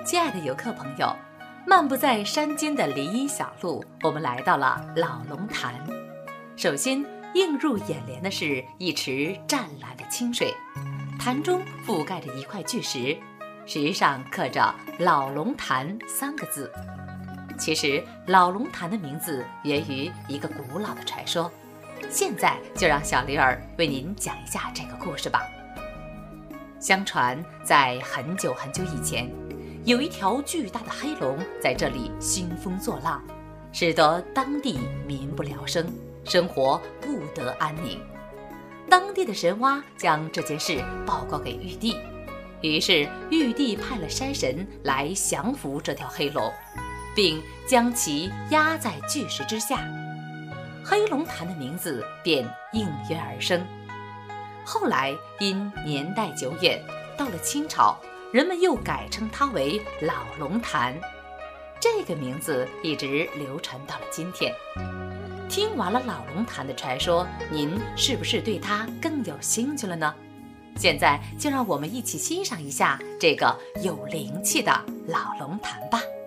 亲爱的游客朋友，漫步在山间的林荫小路，我们来到了老龙潭。首先映入眼帘的是一池湛蓝的清水，潭中覆盖着一块巨石，石上刻着老龙潭3个字。其实老龙潭的名字源于一个古老的传说，现在就让小驴儿为您讲一下这个故事吧。相传在很久很久以前，有一条巨大的黑龙在这里兴风作浪，使得当地民不聊生，生活不得安宁。当地的神蛙将这件事报告给玉帝，于是玉帝派了山神来降服这条黑龙，并将其压在巨石之下，黑龙潭的名字便应运而生。后来因年代久远，到了清朝，人们又改称它为老龙潭，这个名字一直流传到了今天。听完了老龙潭的传说，您是不是对它更有兴趣了呢？现在就让我们一起欣赏一下这个有灵气的老龙潭吧。